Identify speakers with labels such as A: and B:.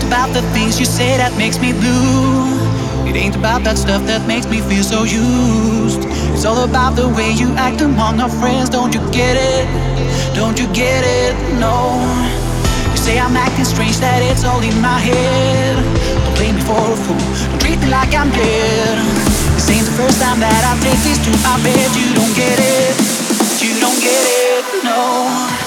A: about the things you say that makes me blue. It ain't about that stuff that makes me feel so used. It's all about the way you act among our friends. Don't you get it? Don't you get it? No. You say I'm acting strange, that it's all in my head. Don't play me for a fool, don't treat me like I'm dead. This ain't the first time that I take this to my bed. You don't get it, you don't get it, no.